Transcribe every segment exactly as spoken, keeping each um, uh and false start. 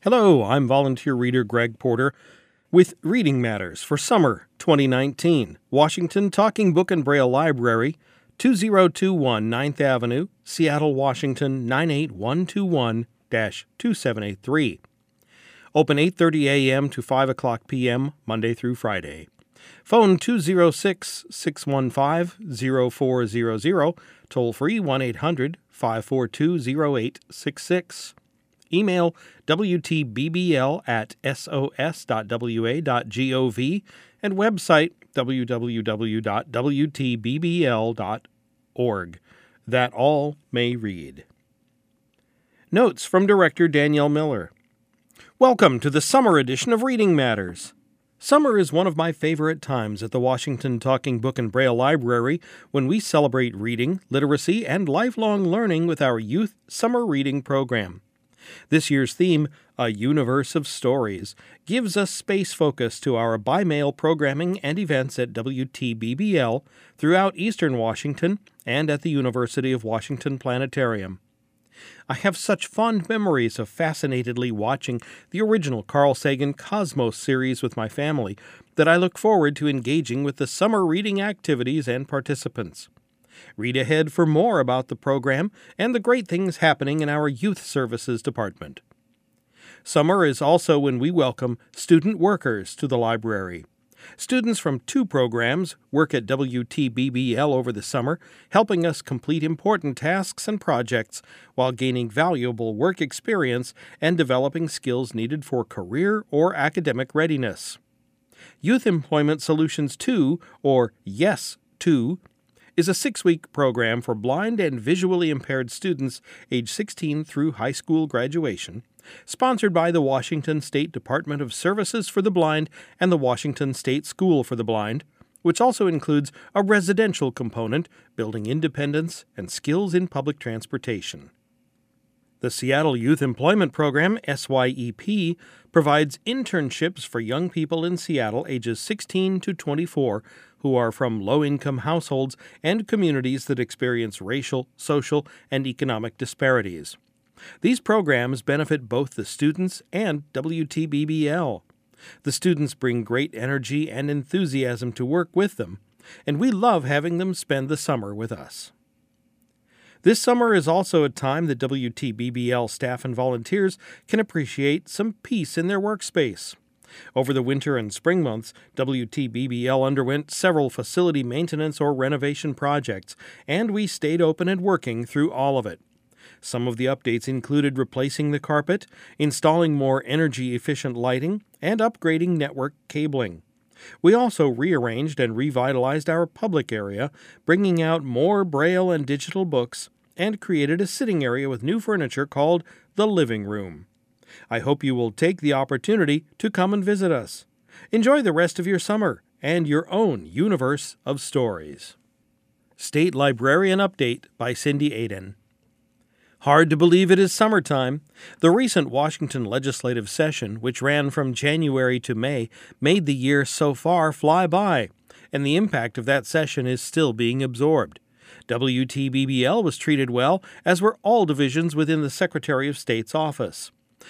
Hello, I'm volunteer reader Greg Porter with Reading Matters for Summer twenty nineteen, Washington Talking Book and Braille Library, two zero two one ninth Avenue, Seattle, Washington nine eight one two one dash two seven eight three. Open eight thirty a.m. to five o'clock p.m., Monday through Friday. Phone two zero six, six one five, zero four zero zero, toll free one eight hundred, five four two, zero eight six six. Email w t b b l at s o s dot w a dot gov and website w w w dot w t b b l dot org, that all may read. Notes from Director Danielle Miller. Welcome to the summer edition of Reading Matters. Summer is one of my favorite times at the Washington Talking Book and Braille Library when we celebrate reading, literacy, and lifelong learning with our youth summer reading program. This year's theme, A Universe of Stories, gives us space focus to our bi-mail programming and events at W T B B L throughout Eastern Washington and at the University of Washington Planetarium. I have such fond memories of fascinatedly watching the original Carl Sagan Cosmos series with my family that I look forward to engaging with the summer reading activities and participants. Read ahead for more about the program and the great things happening in our Youth Services Department. Summer is also when we welcome student workers to the library. Students from two programs work at W T B B L over the summer, helping us complete important tasks and projects while gaining valuable work experience and developing skills needed for career or academic readiness. Youth Employment Solutions two, or YES two, is a six-week program for blind and visually impaired students age sixteen through high school graduation, sponsored by the Washington State Department of Services for the Blind and the Washington State School for the Blind, which also includes a residential component building independence and skills in public transportation. The Seattle Youth Employment Program, S Y E P, provides internships for young people in Seattle ages sixteen to twenty-four who are from low-income households and communities that experience racial, social, and economic disparities. These programs benefit both the students and W T B B L. The students bring great energy and enthusiasm to work with them, and we love having them spend the summer with us. This summer is also a time that W T B B L staff and volunteers can appreciate some peace in their workspace. Over the winter and spring months, W T B B L underwent several facility maintenance or renovation projects, and we stayed open and working through all of it. Some of the updates included replacing the carpet, installing more energy-efficient lighting, and upgrading network cabling. We also rearranged and revitalized our public area, bringing out more Braille and digital books, and created a sitting area with new furniture called the Living Room. I hope you will take the opportunity to come and visit us. Enjoy the rest of your summer and your own universe of stories. State Librarian Update by Cindy Aden. Hard to believe it is summertime. The recent Washington legislative session, which ran from January to May, made the year so far fly by, and the impact of that session is still being absorbed. W T B B L was treated well, as were all divisions within the Secretary of State's office.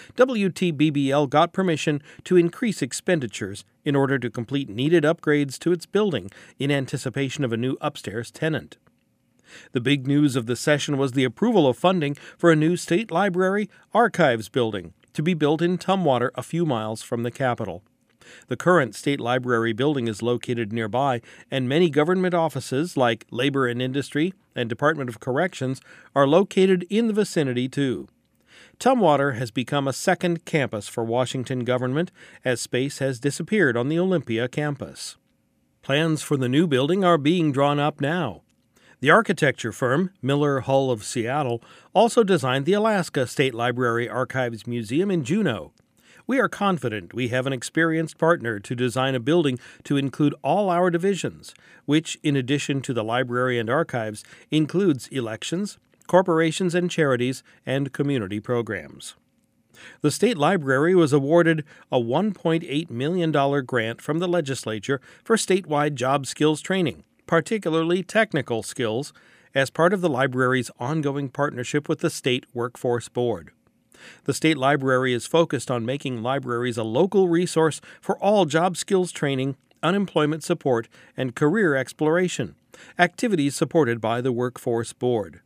W T B B L got permission to increase expenditures in order to complete needed upgrades to its building in anticipation of a new upstairs tenant. The big news of the session was the approval of funding for a new state library archives building to be built in Tumwater, a few miles from the Capitol. The current state library building is located nearby, and many government offices like Labor and Industry and Department of Corrections are located in the vicinity too. Tumwater has become a second campus for Washington government as space has disappeared on the Olympia campus. Plans for the new building are being drawn up now. The architecture firm, Miller Hull of Seattle, also designed the Alaska State Library Archives Museum in Juneau. We are confident we have an experienced partner to design a building to include all our divisions, which, in addition to the library and archives, includes elections, corporations and charities, and community programs. The State Library was awarded a one point eight million dollars grant from the legislature for statewide job skills training, particularly technical skills, as part of the library's ongoing partnership with the State Workforce Board. The State Library is focused on making libraries a local resource for all job skills training, unemployment support, and career exploration, activities supported by the Workforce Board.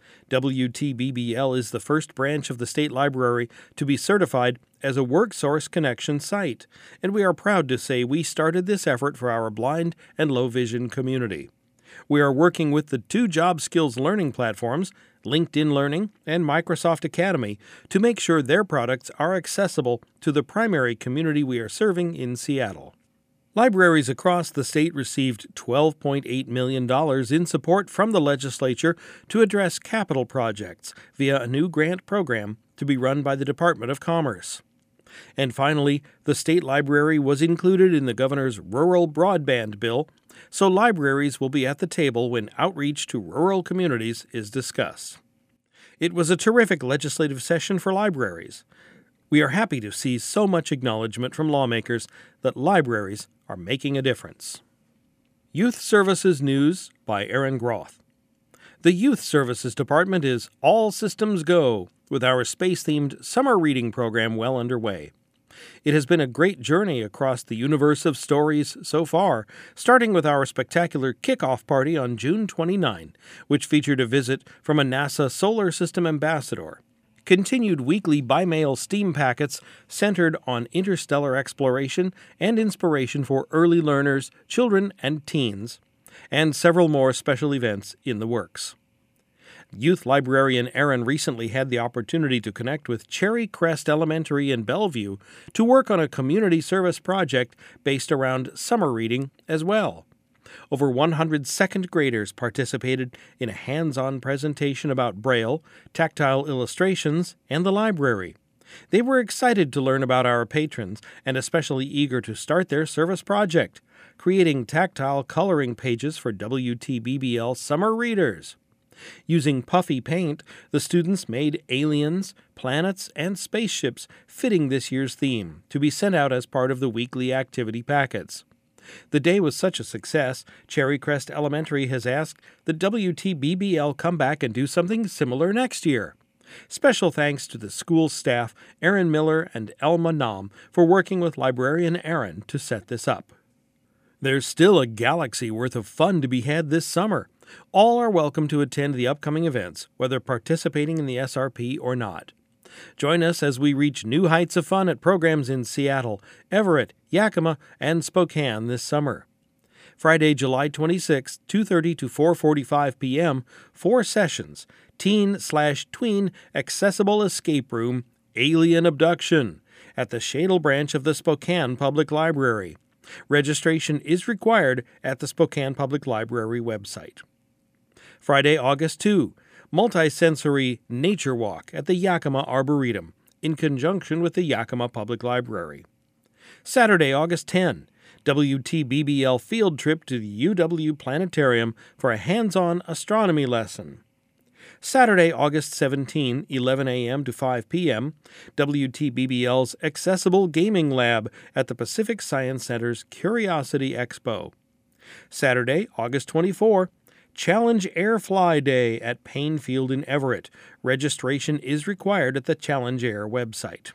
W T B B L is the first branch of the State Library to be certified as a WorkSource Connection site, and we are proud to say we started this effort for our blind and low-vision community. We are working with the two job skills learning platforms, LinkedIn Learning and Microsoft Academy, to make sure their products are accessible to the primary community we are serving in Seattle. Libraries across the state received twelve point eight million dollars in support from the legislature to address capital projects via a new grant program to be run by the Department of Commerce. And finally, the State Library was included in the governor's Rural Broadband Bill, so libraries will be at the table when outreach to rural communities is discussed. It was a terrific legislative session for libraries. We are happy to see so much acknowledgement from lawmakers that libraries are making a difference. Youth Services News by Aaron Groth. The Youth Services Department is all systems go, with our space-themed summer reading program well underway. It has been a great journey across the universe of stories so far, starting with our spectacular kickoff party on June twenty-ninth, which featured a visit from a NASA Solar System ambassador. Continued weekly by-mail STEAM packets centered on interstellar exploration and inspiration for early learners, children, and teens, and several more special events in the works. Youth librarian Aaron recently had the opportunity to connect with Cherry Crest Elementary in Bellevue to work on a community service project based around summer reading as well. Over one hundred second graders participated in a hands-on presentation about Braille, tactile illustrations, and the library. They were excited to learn about our patrons and especially eager to start their service project, creating tactile coloring pages for W T B B L summer readers. Using puffy paint, the students made aliens, planets, and spaceships fitting this year's theme to be sent out as part of the weekly activity packets. The day was such a success, Cherry Crest Elementary has asked that W T B B L come back and do something similar next year. Special thanks to the school staff, Aaron Miller and Elma Nam, for working with librarian Aaron to set this up. There's still a galaxy worth of fun to be had this summer. All are welcome to attend the upcoming events, whether participating in the S R P or not. Join us as we reach new heights of fun at programs in Seattle, Everett, Yakima, and Spokane this summer. Friday, July twenty-sixth, two thirty to four forty-five p.m., four sessions, Teen slash Tween Accessible Escape Room, Alien Abduction, at the Shadle branch of the Spokane Public Library. Registration is required at the Spokane Public Library website. Friday, August second, Multisensory Nature Walk at the Yakima Arboretum, in conjunction with the Yakima Public Library. Saturday, August tenth, W T B B L field trip to the U W Planetarium for a hands-on astronomy lesson. Saturday, August seventeenth, eleven a.m. to five p.m., W T B B L's Accessible Gaming Lab at the Pacific Science Center's Curiosity Expo. Saturday, August twenty-fourth, Challenge Air Fly Day at Payne Field in Everett. Registration is required at the Challenge Air website.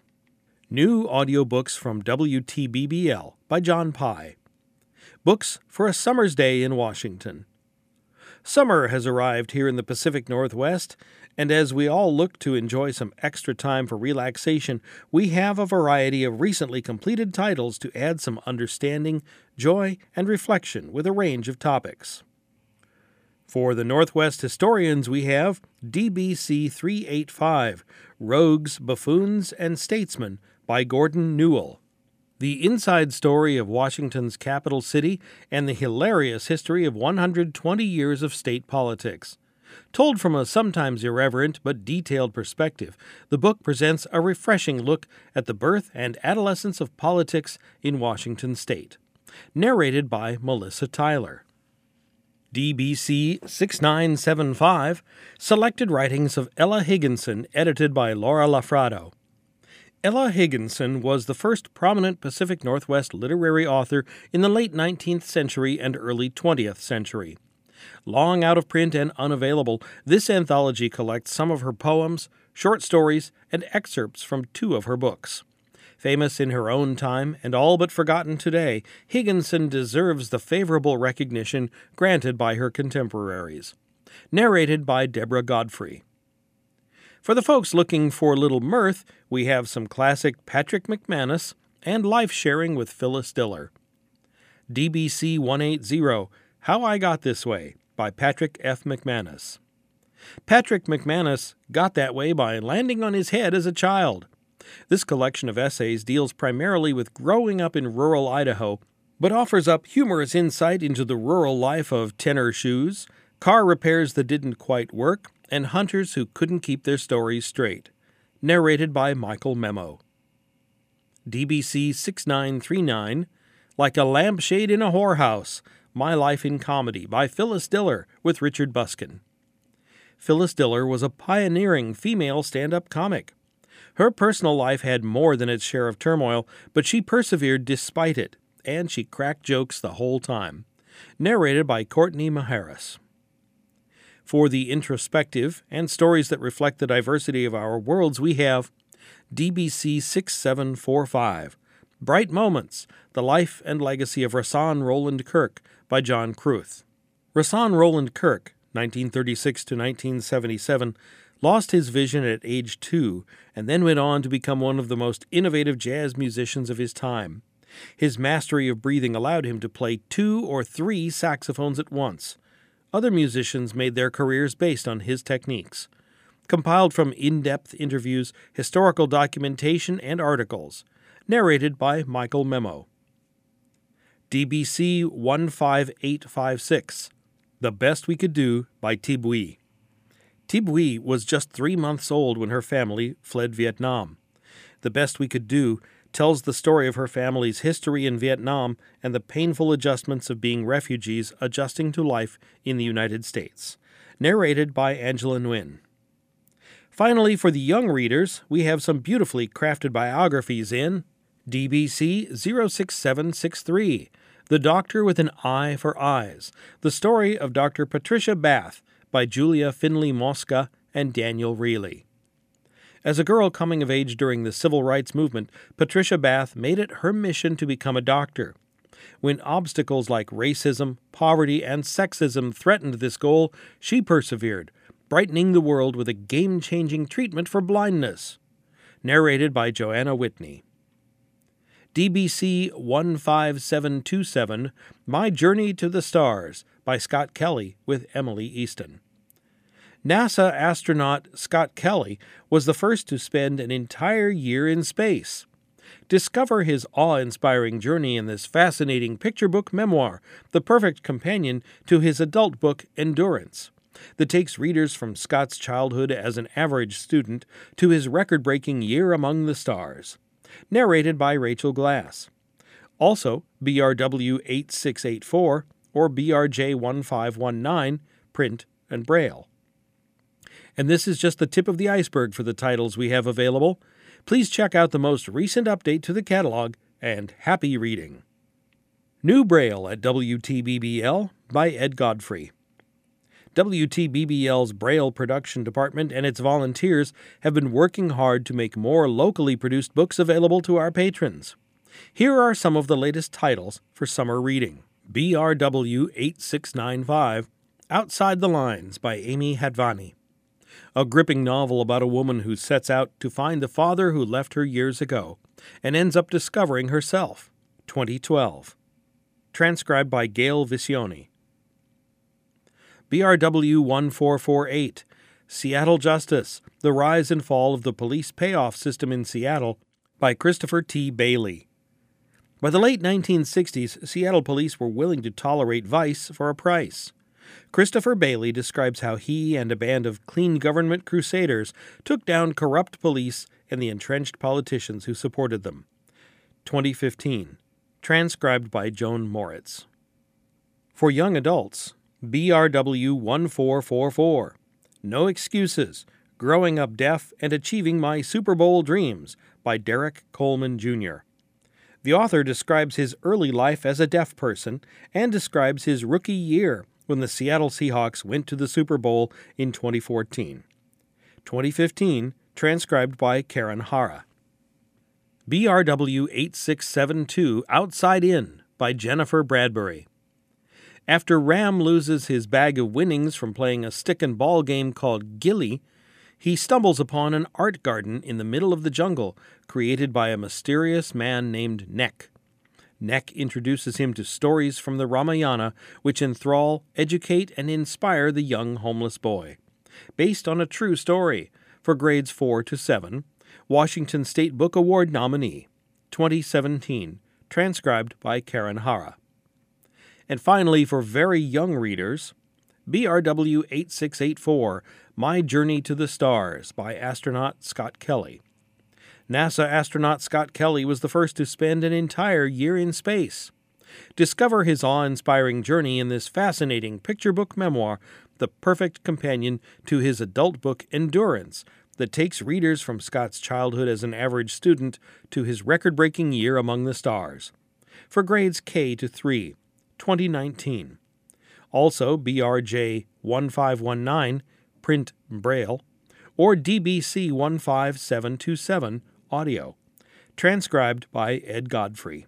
New audiobooks from W T B B L by John Pye. Books for a Summer's Day in Washington. Summer has arrived here in the Pacific Northwest, and as we all look to enjoy some extra time for relaxation, we have a variety of recently completed titles to add some understanding, joy, and reflection with a range of topics. For the Northwest historians, we have D B C three eighty-five, Rogues, Buffoons, and Statesmen by Gordon Newell. The inside story of Washington's capital city and the hilarious history of one hundred twenty years of state politics. Told from a sometimes irreverent but detailed perspective, the book presents a refreshing look at the birth and adolescence of politics in Washington state. Narrated by Melissa Tyler. D B C sixty-nine seventy-five, Selected Writings of Ella Higginson, edited by Laura Lafrado. Ella Higginson was the first prominent Pacific Northwest literary author in the late nineteenth century and early twentieth century. Long out of print and unavailable, this anthology collects some of her poems, short stories, and excerpts from two of her books. Famous in her own time and all but forgotten today, Higginson deserves the favorable recognition granted by her contemporaries. Narrated by Deborah Godfrey. For the folks looking for a little mirth, we have some classic Patrick McManus and life sharing with Phyllis Diller. D B C one eighty, How I Got This Way, by Patrick F. McManus. Patrick McManus got that way by landing on his head as a child. This collection of essays deals primarily with growing up in rural Idaho, but offers up humorous insight into the rural life of tenor shoes, car repairs that didn't quite work, and hunters who couldn't keep their stories straight. Narrated by Michael Memo. D B C sixty-nine thirty-nine, Like a Lampshade in a Whorehouse, My Life in Comedy, by Phyllis Diller with Richard Buskin. Phyllis Diller was a pioneering female stand-up comic. Her personal life had more than its share of turmoil, but she persevered despite it, and she cracked jokes the whole time. Narrated by Courtney Maharis. For the introspective and stories that reflect the diversity of our worlds, we have D B C sixty-seven forty-five, Bright Moments, The Life and Legacy of Rahsaan Roland Kirk, by John Kruth. Rahsaan Roland Kirk, nineteen thirty-six to nineteen seventy-seven, lost his vision at age two, and then went on to become one of the most innovative jazz musicians of his time. His mastery of breathing allowed him to play two or three saxophones at once. Other musicians made their careers based on his techniques. Compiled from in-depth interviews, historical documentation, and articles. Narrated by Michael Memo. D B C one five eight five six, The Best We Could Do, by Thi Bui. Thi Bui was just three months old when her family fled Vietnam. The Best We Could Do tells the story of her family's history in Vietnam and the painful adjustments of being refugees adjusting to life in the United States. Narrated by Angela Nguyen. Finally, for the young readers, we have some beautifully crafted biographies in D B C zero six seven six three, The Doctor with an Eye for Eyes, the story of Doctor Patricia Bath, by Julia Finley Mosca and Daniel Reilly. As a girl coming of age during the civil rights movement, Patricia Bath made it her mission to become a doctor. When obstacles like racism, poverty, and sexism threatened this goal, she persevered, brightening the world with a game-changing treatment for blindness. Narrated by Joanna Whitney. D B C one five seven two seven, My Journey to the Stars, by Scott Kelly with Emily Easton. NASA astronaut Scott Kelly was the first to spend an entire year in space. Discover his awe-inspiring journey in this fascinating picture book memoir, the perfect companion to his adult book Endurance, that takes readers from Scott's childhood as an average student to his record-breaking year among the stars. Narrated by Rachel Glass. Also, B R W eight six eight four or B R J one five one nine, print and braille. And this is just the tip of the iceberg for the titles we have available. Please check out the most recent update to the catalog, and happy reading. New Braille at W T B B L by Ed Godfrey. W T B B L's Braille production department and its volunteers have been working hard to make more locally produced books available to our patrons. Here are some of the latest titles for summer reading. B R W eight six nine five, Outside the Lines, by Amy Hadvani. A gripping novel about a woman who sets out to find the father who left her years ago and ends up discovering herself. twenty twelve. Transcribed by Gail Visioni. B R W one four four eight, Seattle Justice, The Rise and Fall of the Police Payoff System in Seattle, by Christopher T. Bailey. By the late nineteen sixties, Seattle police were willing to tolerate vice for a price. Christopher Bailey describes how he and a band of clean government crusaders took down corrupt police and the entrenched politicians who supported them. twenty fifteen. Transcribed by Joan Moritz. For young adults, B R W one four four four, No Excuses, Growing Up Deaf and Achieving My Super Bowl Dreams, by Derek Coleman, Junior The author describes his early life as a deaf person and describes his rookie year when the Seattle Seahawks went to the Super Bowl in twenty fourteen. twenty fifteen, transcribed by Karen Hara. B R W eight six seven two Outside In by Jennifer Bradbury. After Ram loses his bag of winnings from playing a stick and ball game called Gilly, he stumbles upon an art garden in the middle of the jungle created by a mysterious man named Nek. Nek introduces him to stories from the Ramayana which enthrall, educate, and inspire the young homeless boy. Based on a true story, for grades four to seven, Washington State Book Award nominee, twenty seventeen, transcribed by Karen Hara. And finally, for very young readers, B R W eight six eight four, My Journey to the Stars by astronaut Scott Kelly. NASA astronaut Scott Kelly was the first to spend an entire year in space. Discover his awe-inspiring journey in this fascinating picture book memoir, the perfect companion to his adult book Endurance, that takes readers from Scott's childhood as an average student to his record-breaking year among the stars. For grades K to three, twenty nineteen. Also B R J one five one nine, print Braille, or D B C one five seven two seven, audio, transcribed by Ed Godfrey.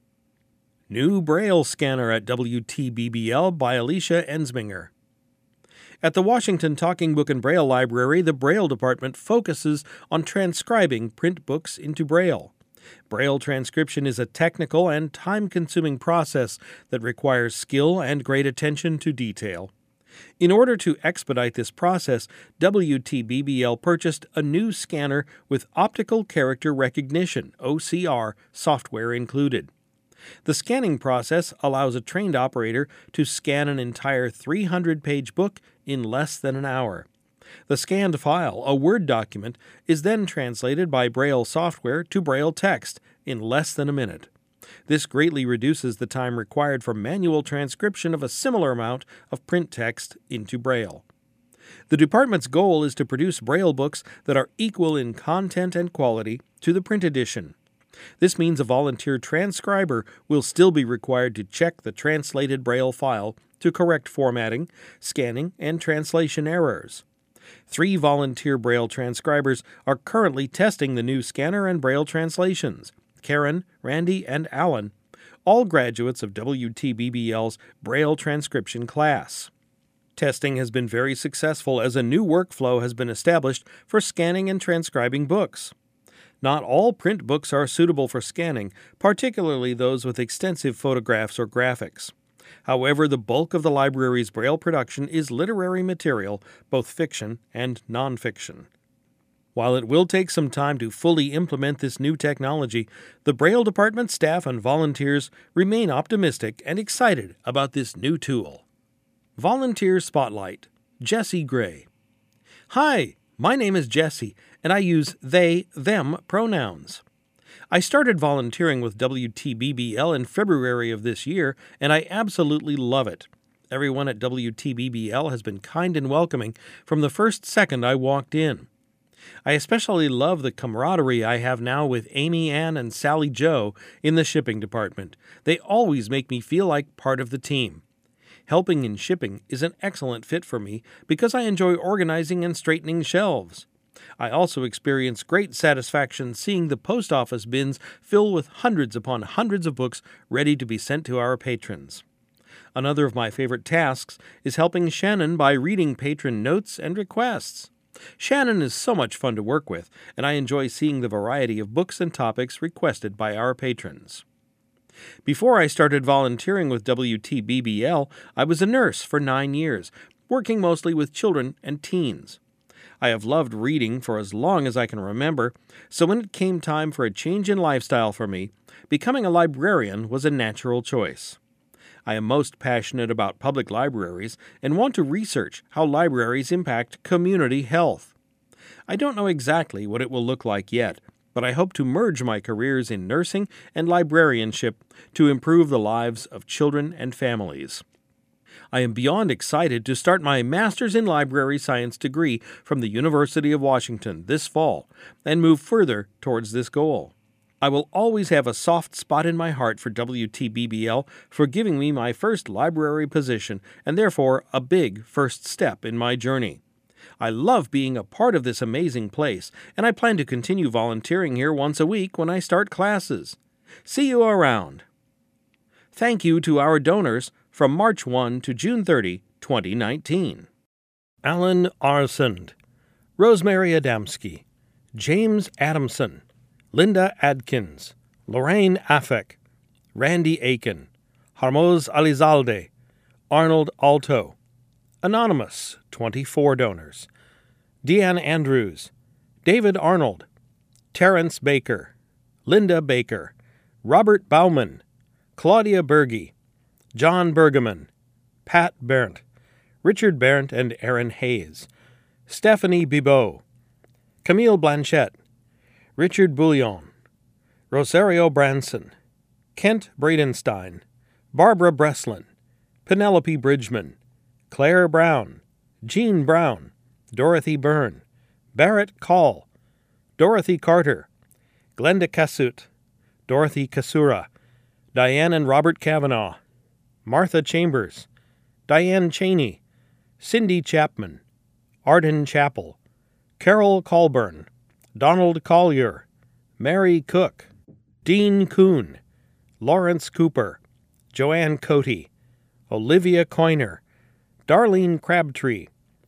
New Braille Scanner at W T B B L by Alicia Ensminger. At the Washington Talking Book and Braille Library, the Braille department focuses on transcribing print books into Braille. Braille transcription is a technical and time-consuming process that requires skill and great attention to detail. In order to expedite this process, W T B B L purchased a new scanner with optical character recognition, O C R, software included. The scanning process allows a trained operator to scan an entire three hundred page book in less than an hour. The scanned file, a Word document, is then translated by Braille software to Braille text in less than a minute. This greatly reduces the time required for manual transcription of a similar amount of print text into Braille. The department's goal is to produce Braille books that are equal in content and quality to the print edition. This means a volunteer transcriber will still be required to check the translated Braille file to correct formatting, scanning, and translation errors. Three volunteer Braille transcribers are currently testing the new scanner and Braille translations: Karen, Randy, and Alan, all graduates of W T B B L's Braille transcription class. Testing has been very successful as a new workflow has been established for scanning and transcribing books. Not all print books are suitable for scanning, particularly those with extensive photographs or graphics. However, the bulk of the library's Braille production is literary material, both fiction and nonfiction. While it will take some time to fully implement this new technology, the Braille department staff and volunteers remain optimistic and excited about this new tool. Volunteer Spotlight, Jesse Gray. Hi, my name is Jesse, and I use they, them pronouns. I started volunteering with W T B B L in February of this year, and I absolutely love it. Everyone at W T B B L has been kind and welcoming from the first second I walked in. I especially love the camaraderie I have now with Amy Ann and Sally Joe in the shipping department. They always make me feel like part of the team. Helping in shipping is an excellent fit for me because I enjoy organizing and straightening shelves. I also experience great satisfaction seeing the post office bins fill with hundreds upon hundreds of books ready to be sent to our patrons. Another of my favorite tasks is helping Shannon by reading patron notes and requests. Shannon is so much fun to work with, and I enjoy seeing the variety of books and topics requested by our patrons. Before I started volunteering with W T B B L, I was a nurse for nine years, working mostly with children and teens. I have loved reading for as long as I can remember, so when it came time for a change in lifestyle for me, becoming a librarian was a natural choice. I am most passionate about public libraries and want to research how libraries impact community health. I don't know exactly what it will look like yet, but I hope to merge my careers in nursing and librarianship to improve the lives of children and families. I am beyond excited to start my Master's in Library Science degree from the University of Washington this fall and move further towards this goal. I will always have a soft spot in my heart for W T B B L for giving me my first library position and therefore a big first step in my journey. I love being a part of this amazing place, and I plan to continue volunteering here once a week when I start classes. See you around. Thank you to our donors from March first to June thirtieth, twenty nineteen. Alan Arsund, Rosemary Adamski, James Adamson, Linda Adkins, Lorraine Affeck, Randy Aiken, Harmoz Alizalde, Arnold Alto, Anonymous, twenty-four donors, Deanne Andrews, David Arnold, Terrence Baker, Linda Baker, Robert Bauman, Claudia Berge, John Bergeman, Pat Berndt, Richard Berndt and Aaron Hayes, Stephanie Bibot, Camille Blanchette, Richard Bouillon, Rosario Branson, Kent Bradenstein, Barbara Breslin, Penelope Bridgman, Claire Brown, Jean Brown, Dorothy Byrne, Barrett Call, Dorothy Carter, Glenda Cassutt, Dorothy Kasura, Diane and Robert Kavanaugh, Martha Chambers, Diane Cheney, Cindy Chapman, Arden Chappell, Carol Colburn, Donald Collier, Mary Cook, Dean Kuhn, Lawrence Cooper, Joanne Cote, Olivia Coiner, Darlene Crabtree,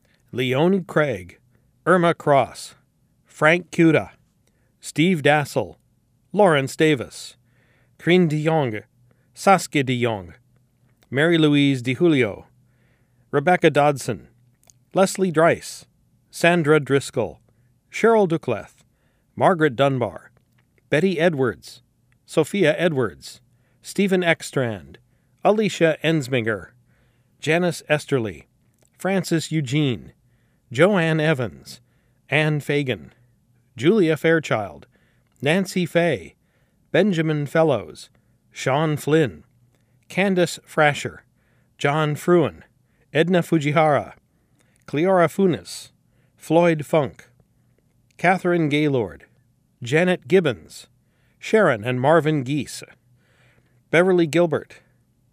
Leonie Craig, Irma Cross, Frank Cuda, Steve Dassel, Lawrence Davis, Kreen de Jong, Saskia de Jong, Mary Louise DiHulio, Rebecca Dodson, Leslie Dreiss, Sandra Driscoll, Cheryl Ducleth, Margaret Dunbar, Betty Edwards, Sophia Edwards, Stephen Ekstrand, Alicia Ensminger, Janice Esterly, Francis Eugene, Joanne Evans, Anne Fagan, Julia Fairchild, Nancy Fay, Benjamin Fellows, Sean Flynn, Candace Frasher, John Fruin, Edna Fujihara, Cleora Funes, Floyd Funk, Catherine Gaylord, Janet Gibbons, Sharon and Marvin Geese, Beverly Gilbert,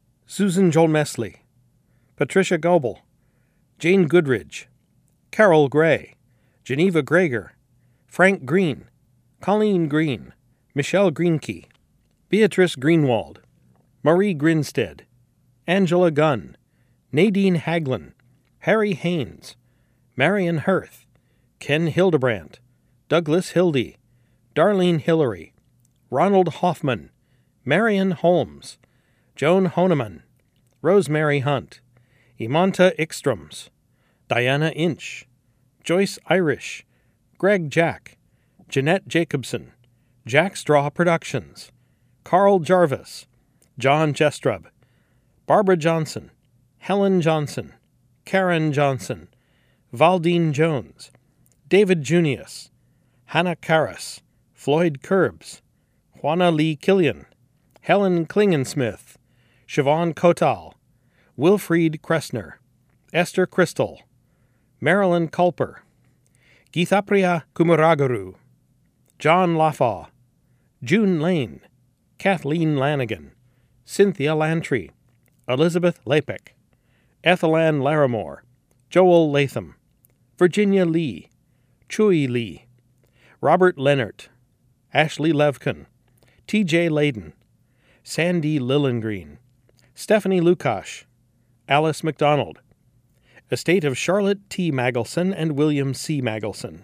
Susan Jolmesley, Patricia Goebel, Jane Goodridge, Carol Gray, Geneva Greger, Frank Green, Colleen Green, Michelle Greenkey, Beatrice Greenwald, Marie Grinstead, Angela Gunn, Nadine Haglin, Harry Haynes, Marion Hirth, Ken Hildebrandt, Douglas Hildy, Darlene Hillary, Ronald Hoffman, Marion Holmes, Joan Honeman, Rosemary Hunt, Imanta Ickstroms, Diana Inch, Joyce Irish, Greg Jack, Jeanette Jacobson, Jack Straw Productions, Carl Jarvis, John Jestrub, Barbara Johnson, Helen Johnson, Karen Johnson, Valdine Jones, David Junius, Hannah Karras, Floyd Curbs, Juana Lee Killian, Helen Klingensmith, Siobhan Kotal, Wilfried Kressner, Esther Crystal, Marilyn Culper, Geethapriya Kumaragaru, John Lafaw, June Lane, Kathleen Lanigan, Cynthia Lantry, Elizabeth Lapek, Ethelyn Larimore, Joel Latham, Virginia Lee, Chuy Lee, Robert Leonard, Ashley Levkin, T J Layden, Sandy Lillengreen, Stephanie Lukash, Alice McDonald, estate of Charlotte T. Magelson and William C. Magelson,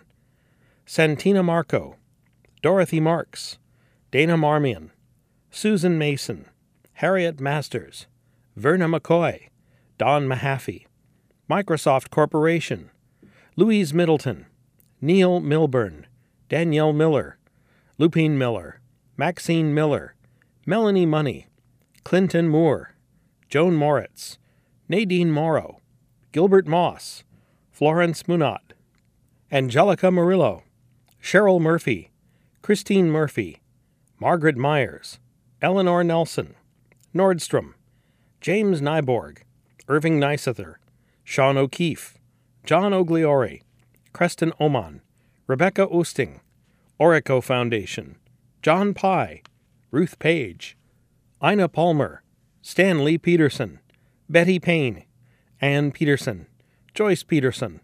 Santina Marco, Dorothy Marks, Dana Marmion, Susan Mason, Harriet Masters, Verna McCoy, Don Mahaffey, Microsoft Corporation, Louise Middleton, Neil Milburn, Danielle Miller, Lupine Miller, Maxine Miller, Melanie Money, Clinton Moore, Joan Moritz, Nadine Morrow, Gilbert Moss, Florence Munot, Angelica Murillo, Cheryl Murphy, Christine Murphy, Margaret Myers, Eleanor Nelson, Nordstrom, James Nyborg, Irving Neissether, Sean O'Keefe, John Ogliore, Creston Oman, Rebecca Oosting, Orico Foundation, John Pye, Ruth Page, Ina Palmer, Stan Lee Peterson, Betty Payne, Ann Peterson, Joyce Peterson,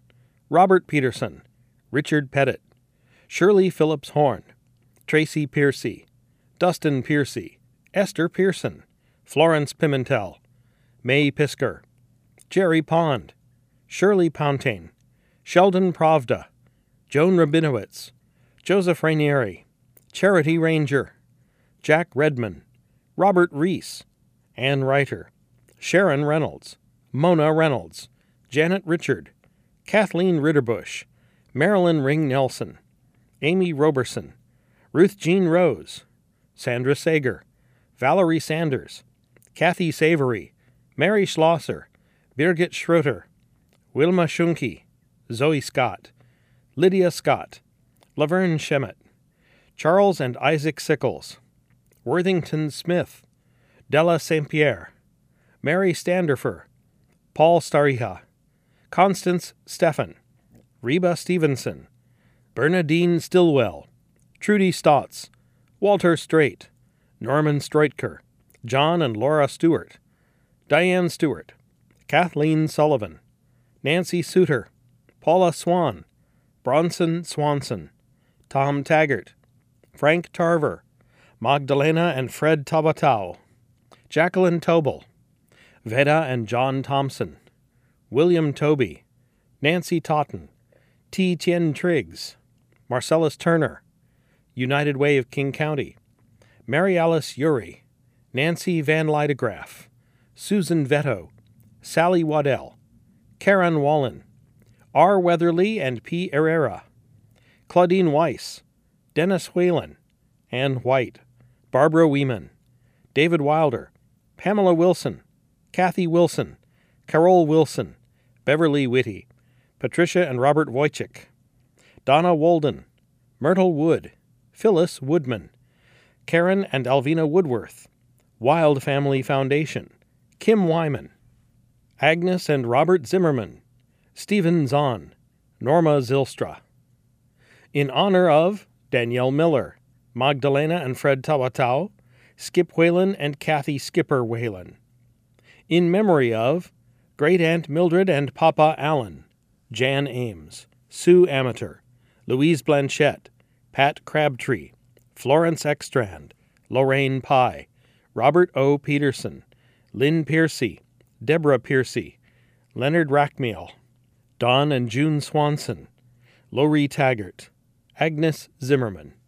Robert Peterson, Richard Pettit, Shirley Phillips Horn, Tracy Piercy, Dustin Piercy, Esther Pearson, Florence Pimentel, May Pisker, Jerry Pond, Shirley Pontaine, Sheldon Pravda, Joan Rabinowitz, Joseph Rainieri, Charity Ranger, Jack Redman, Robert Reese, Ann Reiter, Sharon Reynolds, Mona Reynolds, Janet Richard, Kathleen Ritterbush, Marilyn Ring Nelson, Amy Roberson, Ruth Jean Rose, Sandra Sager, Valerie Sanders, Kathy Savory, Mary Schlosser, Birgit Schroeter, Wilma Schunke, Zoe Scott, Lydia Scott, Laverne Shemet, Charles and Isaac Sickles, Worthington Smith, Della Saint Pierre, Mary Standerfer, Paul Stariha, Constance Stephan, Reba Stevenson, Bernadine Stillwell, Trudy Stotts, Walter Straight, Norman Stroitker, John and Laura Stewart, Diane Stewart, Kathleen Sullivan, Nancy Suter, Paula Swan, Bronson Swanson, Tom Taggart, Frank Tarver, Magdalena and Fred Tabatau, Jacqueline Tobel, Veda and John Thompson, William Toby, Nancy Totten, T. Tien Triggs, Marcellus Turner, United Way of King County, Mary Alice Urey, Nancy Van Lydegraff, Susan Vetto, Sally Waddell, Karen Wallen, R. Weatherly and P. Herrera, Claudine Weiss, Dennis Whalen, Ann White, Barbara Weeman, David Wilder, Pamela Wilson, Kathy Wilson, Carol Wilson, Beverly Whitty, Patricia and Robert Wojcik, Donna Walden, Myrtle Wood, Phyllis Woodman, Karen and Alvina Woodworth, Wild Family Foundation, Kim Wyman, Agnes and Robert Zimmerman, Stephen Zahn, Norma Zilstra. In honor of Danielle Miller, Magdalena and Fred Tawatau, Skip Whalen and Kathy Skipper Whalen. In memory of Great Aunt Mildred and Papa Allen, Jan Ames, Sue Amateur, Louise Blanchette, Pat Crabtree, Florence Ekstrand, Lorraine Pye, Robert O. Peterson, Lynn Piercy, Deborah Piercy, Leonard Rackmeal, Don and June Swanson, Lori Taggart, Agnes Zimmerman.